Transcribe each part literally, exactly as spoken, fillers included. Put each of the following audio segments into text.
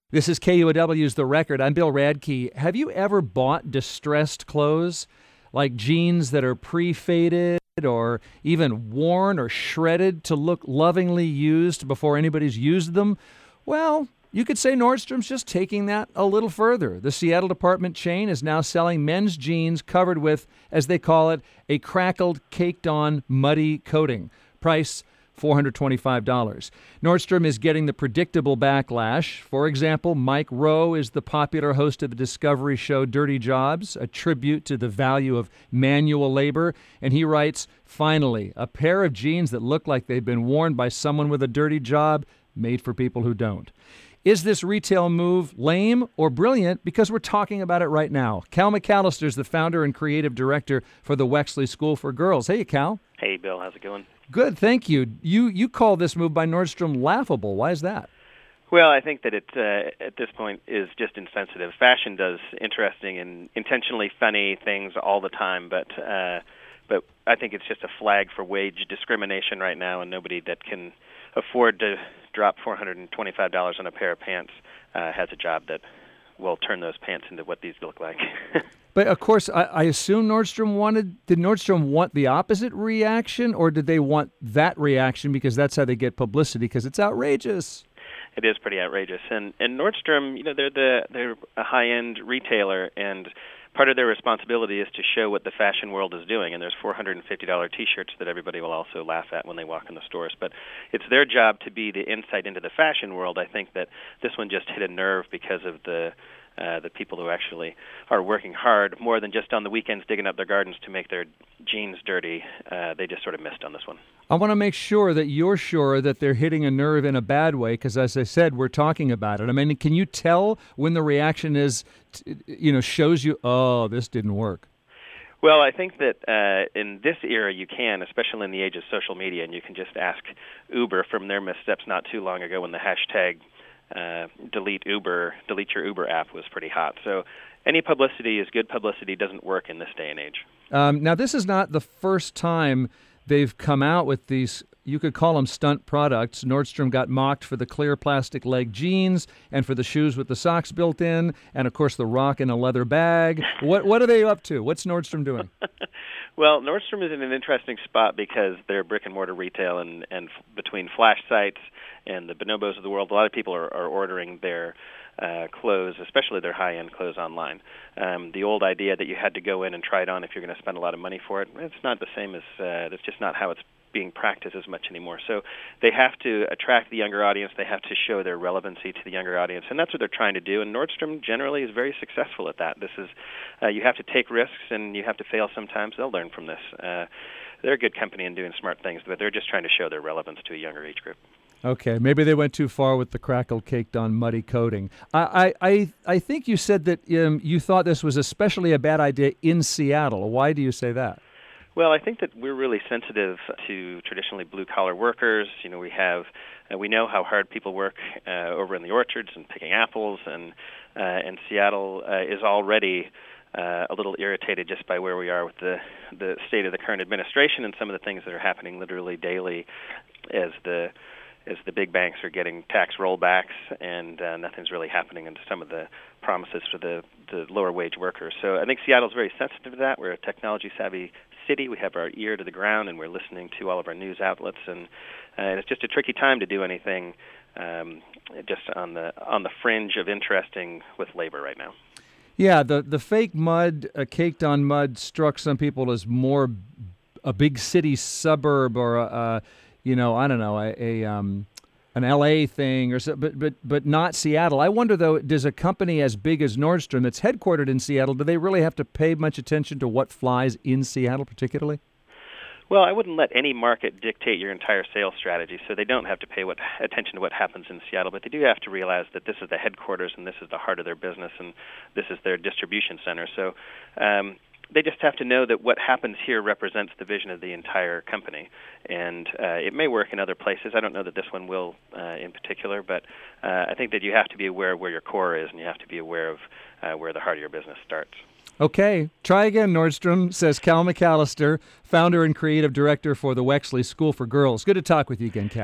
This is K U O W's The Record. I'm Bill Radke. Have you ever bought distressed clothes, like jeans that are pre-faded or even worn or shredded to look lovingly used before anybody's used them? Well, you could say Nordstrom's just taking that a little further. The Seattle department chain is now selling men's jeans covered with, as they call it, a crackled, caked-on, muddy coating. Price four hundred twenty-five dollars. Nordstrom is getting the predictable backlash. For example, Mike Rowe is the popular host of the Discovery show Dirty Jobs, a tribute to the value of manual labor. And he writes, finally, a pair of jeans that look like they've been worn by someone with a dirty job, made for people who don't. Is this retail move lame or brilliant? Because we're talking about it right now. Cal McAllister is the founder and creative director for the Wexley School for Girls. Hey, Cal. Hey, Bill. How's it going? Good, thank you. You you call this move by Nordstrom laughable. Why is that? Well, I think that it, uh, at this point, is just insensitive. Fashion does interesting and intentionally funny things all the time, but uh, but I think it's just a flag for wage discrimination right now, and nobody that can afford to drop four hundred twenty-five dollars on a pair of pants uh, has a job that will turn those pants into what these look like. But, of course, I, I assume Nordstrom wanted, did Nordstrom want the opposite reaction, or did they want that reaction because that's how they get publicity, because it's outrageous? It is pretty outrageous. And and Nordstrom, you know, they're the they're a high-end retailer, and part of their responsibility is to show what the fashion world is doing. And there's four hundred fifty dollars T-shirts that everybody will also laugh at when they walk in the stores. But it's their job to be the insight into the fashion world. I think that this one just hit a nerve because of the Uh, the people who actually are working hard more than just on the weekends digging up their gardens to make their jeans dirty. Uh, they just sort of missed on this one. I want to make sure that you're sure that they're hitting a nerve in a bad way because, as I said, we're talking about it. I mean, can you tell when the reaction is, you know, shows you, oh, this didn't work? Well, I think that uh, in this era you can, especially in the age of social media, and you can just ask Uber from their missteps not too long ago when the hashtag Uh, delete Uber, delete your Uber app was pretty hot. So any publicity is good publicity. Doesn't work in this day and age. Um, now, this is not the first time they've come out with these, you could call them stunt products. Nordstrom got mocked for the clear plastic leg jeans and for the shoes with the socks built in, and, of course, the rock in a leather bag. What what are they up to? What's Nordstrom doing? Well, Nordstrom is in an interesting spot because they're brick-and-mortar retail, and, and f- between flash sites and the Bonobos of the world, a lot of people are, are ordering their uh, clothes, especially their high-end clothes, online. Um, the old idea that you had to go in and try it on if you're going to spend a lot of money for it, it's not the same as, uh, that's just not how it's being practiced as much anymore. So they have to attract the younger audience. They have to show their relevancy to the younger audience, and that's what they're trying to do. And Nordstrom generally is very successful at that. This is uh, you have to take risks, and you have to fail sometimes. They'll learn from this. Uh, they're a good company in doing smart things, but they're just trying to show their relevance to a younger age group. Okay, maybe they went too far with the crackled, caked-on, muddy coating. I, I, I think you said that um, you thought this was especially a bad idea in Seattle. Why do you say that? Well, I think that we're really sensitive to traditionally blue-collar workers. You know, we have, uh, we know how hard people work uh, over in the orchards and picking apples, and uh, and Seattle uh, is already uh, a little irritated just by where we are with the the state of the current administration and some of the things that are happening literally daily as the as the big banks are getting tax rollbacks, and uh, nothing's really happening into some of the promises for the, the lower wage workers. So I think Seattle's very sensitive to that. We're a technology-savvy city. We have our ear to the ground, and we're listening to all of our news outlets, and, uh, and it's just a tricky time to do anything um, just on the on the fringe of interesting with labor right now. Yeah, the, the fake mud, uh, caked-on mud, struck some people as more a big city suburb or a, a you know, I don't know, a, a um, an L A thing, or so, but but but not Seattle. I wonder though, does a company as big as Nordstrom, that's headquartered in Seattle, do they really have to pay much attention to what flies in Seattle, particularly? Well, I wouldn't let any market dictate your entire sales strategy, so they don't have to pay what attention to what happens in Seattle, but they do have to realize that this is the headquarters and this is the heart of their business and this is their distribution center. So. Um, They just have to know that what happens here represents the vision of the entire company, and uh, it may work in other places. I don't know that this one will uh, in particular, but uh, I think that you have to be aware of where your core is, and you have to be aware of uh, where the heart of your business starts. Okay, try again, Nordstrom, says Cal McAllister, founder and creative director for the Wexley School for Girls. Good to talk with you again, Cal.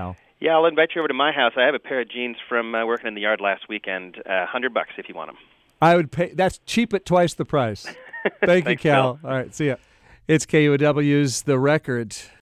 Yeah, I'll invite you over to my house. I have a pair of jeans from uh, working in the yard last weekend. A uh, hundred bucks if you want them. I would pay. That's cheap at twice the price. Thank you, Thanks, Cal. Bill. All right, see ya. It's K U O W's The Record.